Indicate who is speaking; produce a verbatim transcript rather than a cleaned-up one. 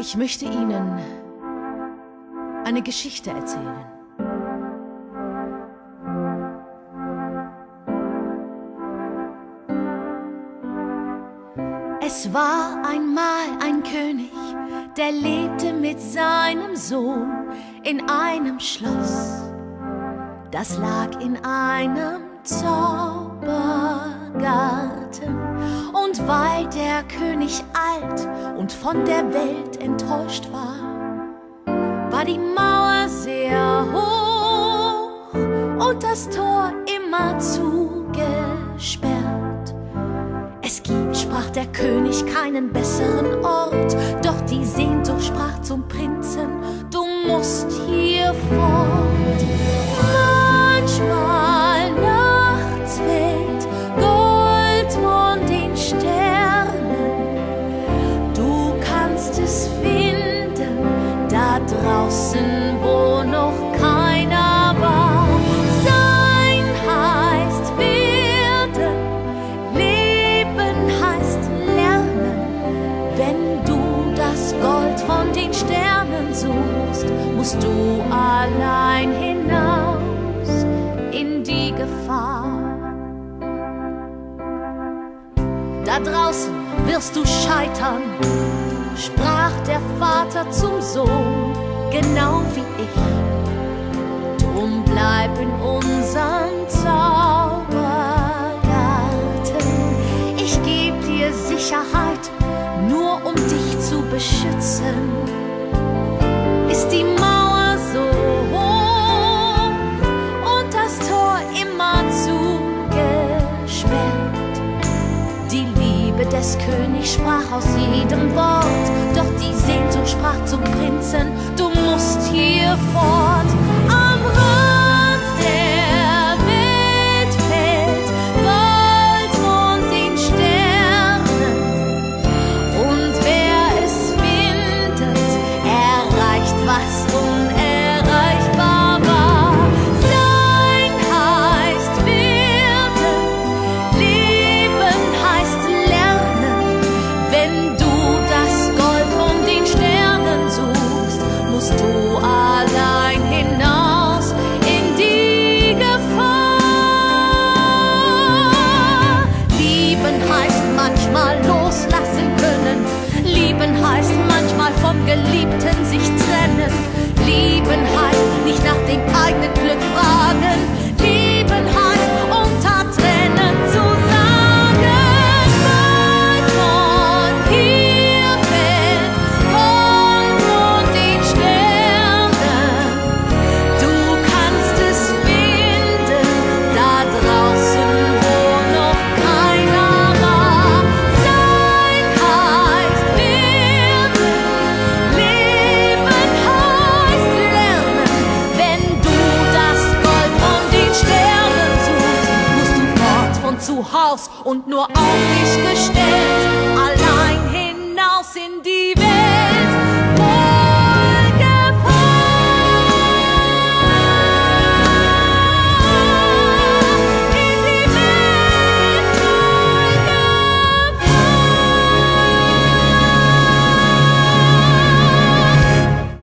Speaker 1: Ich möchte Ihnen eine Geschichte erzählen. Es war einmal ein König, der lebte mit seinem Sohn in einem Schloss. Das lag in einem Zaubergarten. Und weil der König alt und von der Welt enttäuscht war, war die Mauer sehr hoch und das Tor immer zugesperrt. Es gibt, sprach der König, keinen besseren Ort, doch die Sehnsucht sprach zum Prinzen: Du musst hier fort. Manchmal nachts fällt Gold von den Sternen. Du kannst es finden da draußen, wo noch keiner war. Sein heißt werden, Leben heißt lernen. Wenn du das Gold von den Sternen suchst, musst du allein hinaus in die Gefahr. Da draußen wirst du scheitern, sprach der Vater zum Sohn, genau wie ich. Drum bleib in unserem Zaubergarten. Ich geb dir Sicherheit, nur um dich zu beschützen. Ist die Mauer so hoch und das Tor immer zugesperrt. Die Liebe des Königs sprach aus jedem Wort, doch die Sehnsucht sprach zum Prinzen: Du musst hier fort. Am Rand der Welt fällt Gold von den Sternen, und wer es findet, erreicht, was unerreichbar war. Sein heißt werden, Leben heißt lernen. Wenn du das Gold von den Sternen suchst, musst du allein hinaus in die Gefahr. Lieben heißt manchmal loslassen können. Lieben heißt manchmal vom Geliebten sich trennen. Lieben heißt nicht nach dem eigenen Glück fragen. Lieben heißt unter Tränen zu sagen: Gold von hier fällt, Gold von den Sternen. Du kannst es finden da draußen, wo noch keiner war. Sein heißt werden, Leben heißt lernen. Wenn du das Gold von den Sternen suchst, musst du fort von zu Haus und nur auf dich gestellt, allein hinaus in die Welt.